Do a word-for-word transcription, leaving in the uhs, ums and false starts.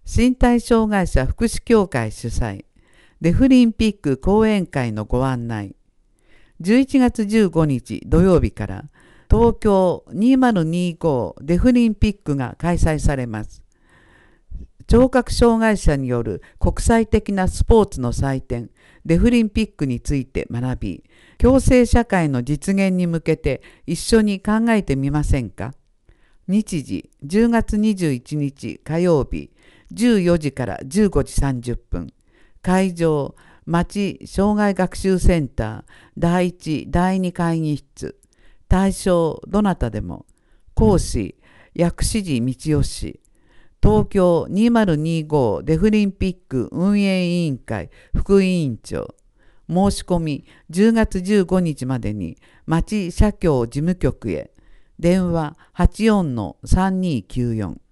身体障害者福祉協会主催デフリンピック講演会のご案内。じゅういちがつじゅうごにち土曜日から東京にせんにじゅうごデフリンピックが開催されます。聴覚障害者による国際的なスポーツの祭典デフリンピックについて学び、共生社会の実現に向けて一緒に考えてみませんか。日時じゅうがつにじゅういちにち火曜日じゅうよじからじゅうごじさんじゅっぷん。会場町障害学習センターだいいちだいに会議室。対象どなたでも。講師薬師寺道義。東京にせんにじゅうごデフリンピック運営委員会副委員長。申し込みじゅうがつじゅうごにちまでに町社協事務局へ。電話 はちよんのさんにーきゅうよん。